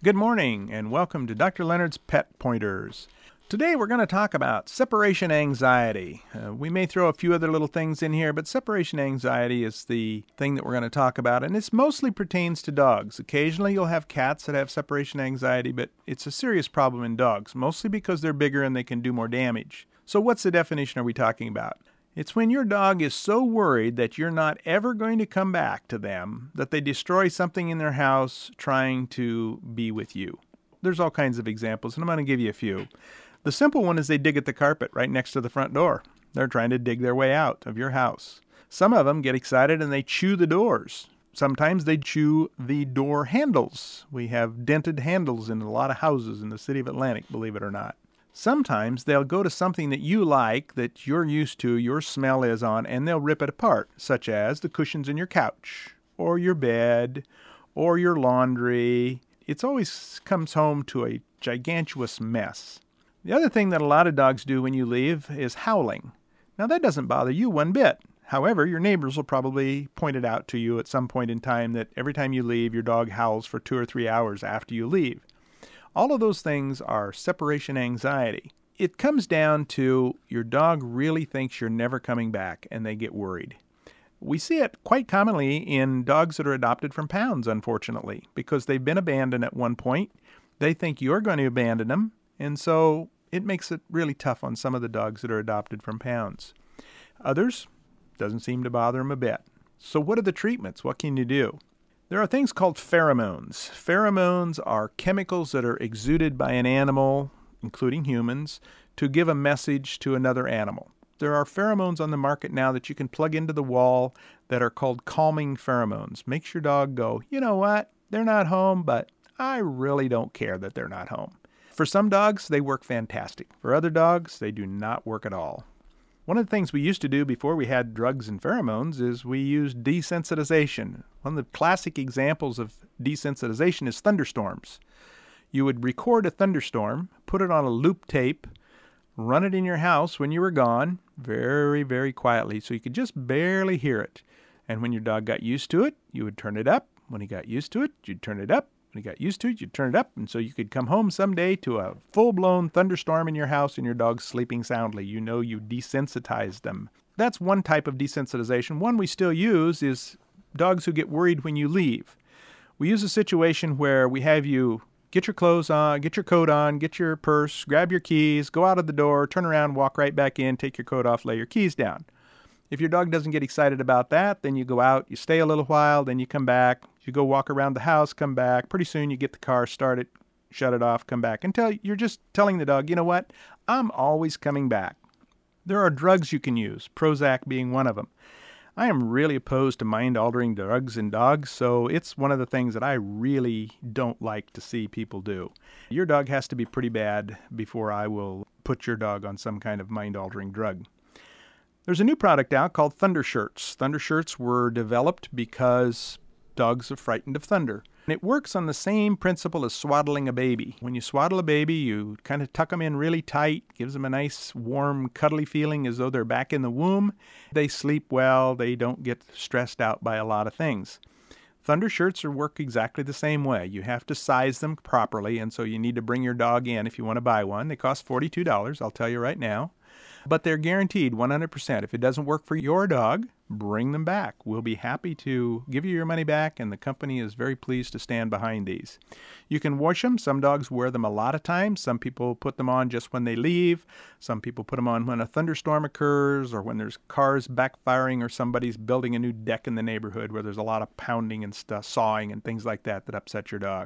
Good morning and welcome to Dr. Leonard's Pet Pointers. Today we're going to talk about separation anxiety. We may throw a few other little things in here, but separation anxiety is the thing that we're going to talk about, and it mostly pertains to dogs. Occasionally you'll have cats that have separation anxiety, but it's a serious problem in dogs, mostly because they're bigger and they can do more damage. So what's the definition are we talking about? It's when your dog is so worried that you're not ever going to come back to them that they destroy something in their house trying to be with you. There's all kinds of examples, and I'm going to give you a few. The simple one is they dig at the carpet right next to the front door. They're trying to dig their way out of your house. Some of them get excited and they chew the doors. Sometimes they chew the door handles. We have dented handles in a lot of houses in the city of Atlantic, believe it or not. Sometimes they'll go to something that you like, that you're used to, your smell is on, and they'll rip it apart, such as the cushions in your couch, or your bed, or your laundry. It always comes home to a gigantuous mess. The other thing that a lot of dogs do when you leave is howling. Now that doesn't bother you one bit. However, your neighbors will probably point it out to you at some point in time that every time you leave, your dog howls for 2 or 3 hours after you leave. All of those things are separation anxiety. It comes down to your dog really thinks you're never coming back and they get worried. We see it quite commonly in dogs that are adopted from pounds, unfortunately, because they've been abandoned at one point. They think you're going to abandon them, and so it makes it really tough on some of the dogs that are adopted from pounds. Others, doesn't seem to bother them a bit. So what are the treatments? What can you do? There are things called pheromones. Pheromones are chemicals that are exuded by an animal, including humans, to give a message to another animal. There are pheromones on the market now that you can plug into the wall that are called calming pheromones. Makes your dog go, you know what, they're not home, but I really don't care that they're not home. For some dogs, they work fantastic. For other dogs, they do not work at all. One of the things we used to do before we had drugs and pheromones is we used desensitization. One of the classic examples of desensitization is thunderstorms. You would record a thunderstorm, put it on a loop tape, run it in your house when you were gone, very, very quietly, so you could just barely hear it. And when your dog got used to it, you would turn it up. When he got used to it, you'd turn it up. When he got used to it, you'd turn it up, and so you could come home someday to a full-blown thunderstorm in your house and your dog's sleeping soundly. You know you desensitized them. That's one type of desensitization. One we still use is dogs who get worried when you leave. We use a situation where we have you get your clothes on, get your coat on, get your purse, grab your keys, go out of the door, turn around, walk right back in, take your coat off, lay your keys down. If your dog doesn't get excited about that, then you go out, you stay a little while, then you come back. You go walk around the house, come back. Pretty soon you get the car, start it, shut it off, come back. Until you're just telling the dog, you know what, I'm always coming back. There are drugs you can use, Prozac being one of them. I am really opposed to mind-altering drugs in dogs, so it's one of the things that I really don't like to see people do. Your dog has to be pretty bad before I will put your dog on some kind of mind-altering drug. There's a new product out called Thunder Shirts. Thunder Shirts were developed because dogs are frightened of thunder. And it works on the same principle as swaddling a baby. When you swaddle a baby, you kind of tuck them in really tight, gives them a nice, warm, cuddly feeling as though they're back in the womb. They sleep well. They don't get stressed out by a lot of things. Thunder Shirts work exactly the same way. You have to size them properly, and so you need to bring your dog in if you want to buy one. They cost $42, I'll tell you right now. But they're guaranteed 100%. If it doesn't work for your dog, bring them back. We'll be happy to give you your money back, and the company is very pleased to stand behind these. You can wash them. Some dogs wear them a lot of times. Some people put them on just when they leave. Some people put them on when a thunderstorm occurs or when there's cars backfiring or somebody's building a new deck in the neighborhood where there's a lot of pounding and stuff, sawing and things like that that upset your dog.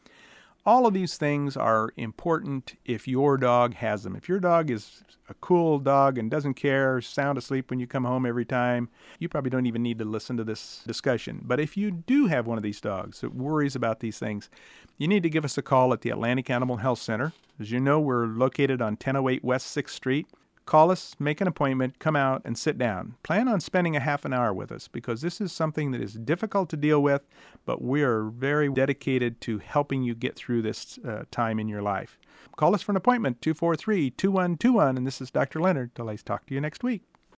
All of these things are important if your dog has them. If your dog is a cool dog and doesn't care, sound asleep when you come home every time, you probably don't even need to listen to this discussion. But if you do have one of these dogs that worries about these things, you need to give us a call at the Atlantic Animal Health Center. As you know, we're located on 1008 West 6th Street. Call us, make an appointment, come out, and sit down. Plan on spending a half an hour with us because this is something that is difficult to deal with, but we are very dedicated to helping you get through this time in your life. Call us for an appointment, 243-2121, and this is Dr. Leonard. Till I talk to you next week.